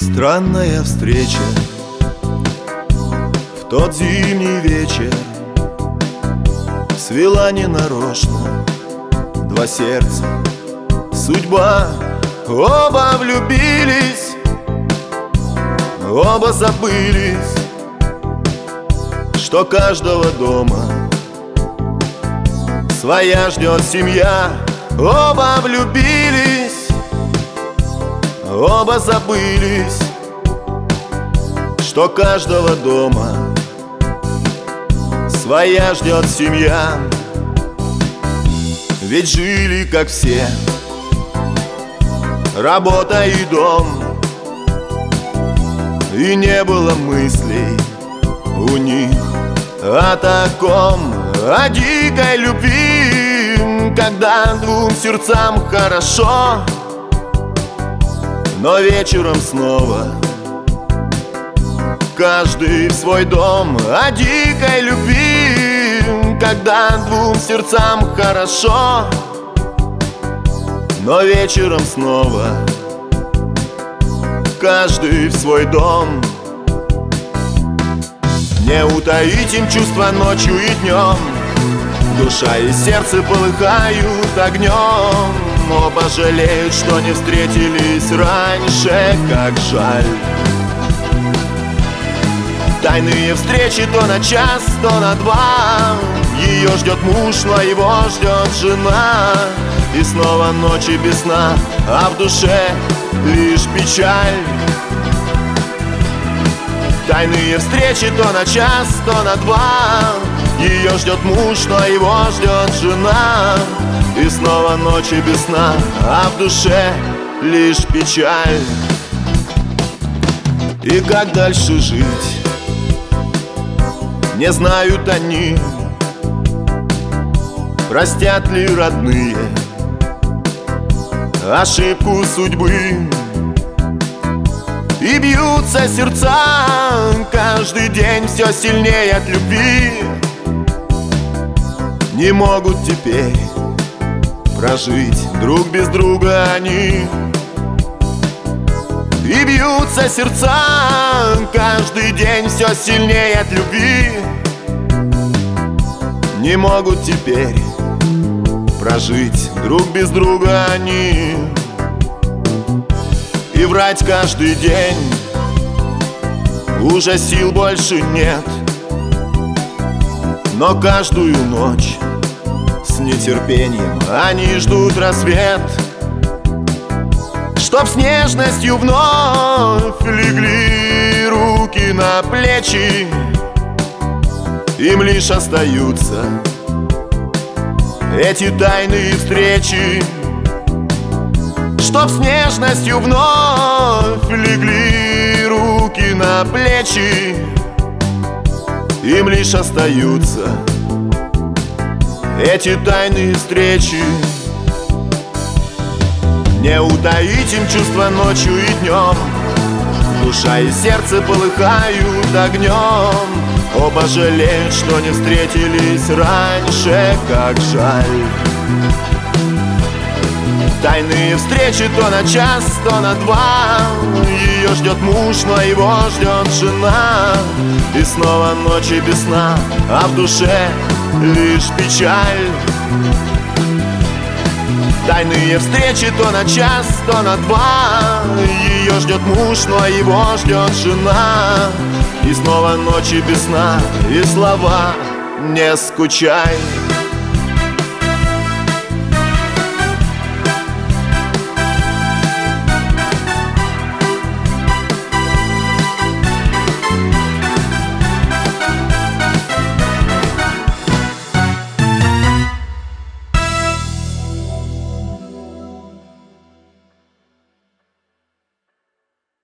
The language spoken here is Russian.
Странная встреча в тот зимний вечер свела ненарочно два сердца. Судьба, оба влюбились, оба забылись, что каждого дома своя ждет семья. Оба влюбились, оба забылись, что каждого дома своя ждет семья. Ведь жили как все, работа и дом, и не было мыслей у них о таком, о дикой любви, когда двум сердцам хорошо. Но вечером снова каждый в свой дом, о дикой любви, когда двум сердцам хорошо. Но вечером снова каждый в свой дом. Не утаить им чувства ночью и днем, душа и сердце полыхают огнем. Оба жалеют, что не встретились раньше, как жаль. Тайные встречи то на час, то на два. Ее ждет муж, но его ждет жена. И снова ночи без сна, а в душе лишь печаль. Тайные встречи то на час, то на два. Ее ждет муж, но его ждет жена. И снова ночи без сна, а в душе лишь печаль. И как дальше жить, не знают они. Простят ли родные ошибку судьбы? И бьются сердца каждый день все сильнее от любви. Не могут теперь прожить друг без друга они. И бьются сердца каждый день все сильнее от любви. Не могут теперь прожить друг без друга они. И врать каждый день уже сил больше нет. Но каждую ночь с нетерпением они ждут рассвет, чтоб с нежностью вновь легли руки на плечи. Им лишь остаются эти тайные встречи, чтоб с нежностью вновь легли руки на плечи. Им лишь остаются эти тайные встречи. Не утаить им чувства ночью и днем, душа и сердце полыхают огнем. Оба жалеют, что не встретились раньше, как жаль. Тайные встречи то на час, то на два. Ее ждет муж, но его ждет жена. И снова ночи без сна, а в душе лишь печаль. Тайные встречи то на час, то на два. Ее ждет муж, но его ждет жена. И снова ночи без сна, и слова «не скучай».